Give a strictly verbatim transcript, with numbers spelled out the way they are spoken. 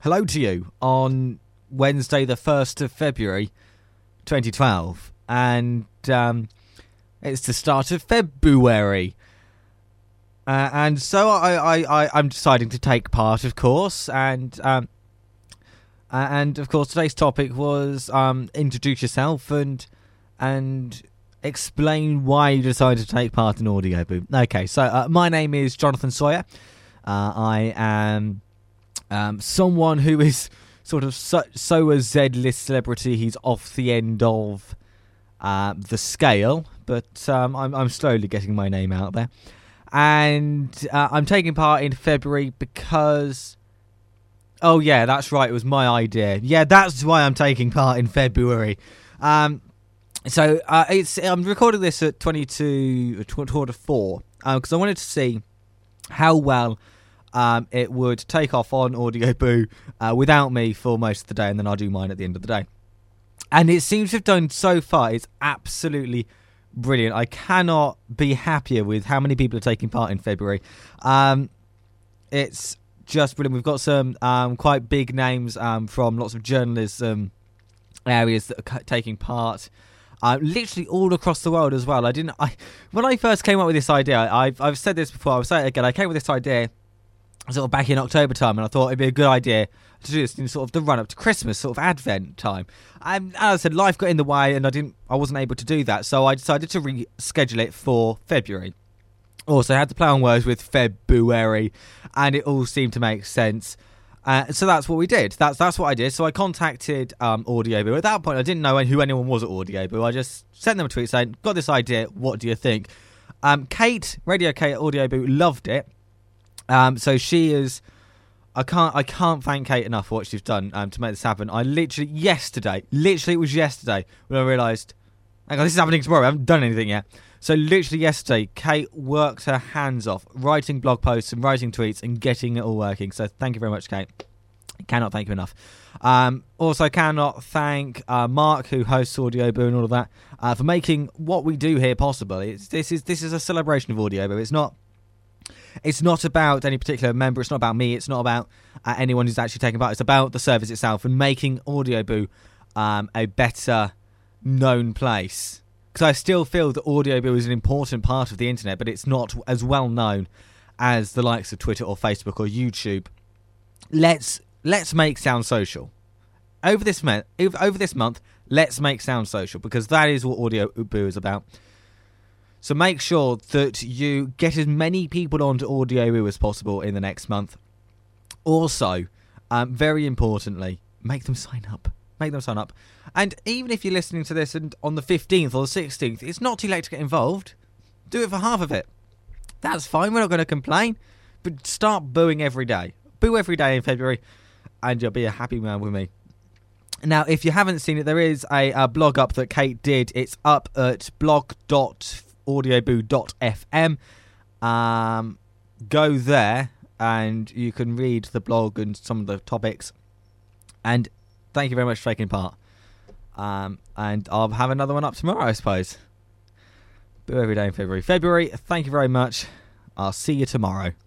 hello to you on Wednesday, the first of February, twenty twelve, and um, it's the start of February. Uh, and so I, I, I, I'm deciding to take part, of course, and um, uh, and of course today's topic was um, introduce yourself and and explain why you decided to take part in Audioboo. Okay, so uh, my name is Jonathan Sawyer. Uh, I am um, someone who is sort of so, so a Z-list celebrity. He's off the end of uh, the scale, but um, I'm, I'm slowly getting my name out there. And uh, I'm taking part in February because... Oh, yeah, that's right. It was my idea. Yeah, that's why I'm taking part in February. Um, so uh, it's I'm recording this at twenty-two, quarter to four, because uh, I wanted to see how well um, it would take off on Audioboo uh, without me for most of the day, and then I'll do mine at the end of the day. And it seems to have done so far. It's absolutely brilliant. I cannot be happier with how many people are taking part in February. Um, it's just brilliant. We've got some um, quite big names um, from lots of journalism areas that are taking part, uh, literally all across the world as well. I didn't. I when I first came up with this idea, I've I've said this before. I'll say it again. I came with this idea sort of back in October time, and I thought it'd be a good idea to do this in sort of the run up to Christmas, sort of Advent time. And as I said, life got in the way, and I didn't, I wasn't able to do that, so I decided to reschedule it for February. Also, I had to play on words with February, and it all seemed to make sense. Uh, so that's what we did. That's that's what I did. So I contacted um, Audioboo. At that point, I didn't know who anyone was at Audioboo. I just sent them a tweet saying, "Got this idea. What do you think?" Um, Kate, Radio Kate at Audioboo, loved it. Um, so she is. I can't. I can't thank Kate enough for what she's done um, to make this happen. I literally yesterday, literally it was yesterday when I realised, hang on, this is happening tomorrow. I haven't done anything yet. So literally yesterday, Kate worked her hands off, writing blog posts and writing tweets and getting it all working. So thank you very much, Kate. Cannot thank you enough. Um, also, cannot thank uh, Mark, who hosts Audioboo and all of that, uh, for making what we do here possible. It's, this is this is a celebration of Audioboo. It's not. It's not about any particular member. It's not about me. It's not about uh, anyone who's actually taking part. It's about the service itself and making Audioboo um, a better known place. Because I still feel that Audioboo is an important part of the internet, but it's not as well known as the likes of Twitter or Facebook or YouTube. Let's let's make Sound Social over this month. Over this month, let's make Sound Social, because that is what Audioboo is about. So make sure that you get as many people onto Audioboo as possible in the next month. Also, um, very importantly, make them sign up. Make them sign up. And even if you're listening to this and on the fifteenth or the sixteenth, it's not too late to get involved. Do it for half of it. That's fine. We're not going to complain. But start booing every day. Boo every day in February, and you'll be a happy man with me. Now, if you haven't seen it, there is a, a blog up that Kate did. It's up at blog dot audioboo dot f m. Um, go there and you can read the blog and some of the topics. And thank you very much for taking part. Um, and I'll have another one up tomorrow, I suppose. Boo every day in February. February, thank you very much. I'll see you tomorrow.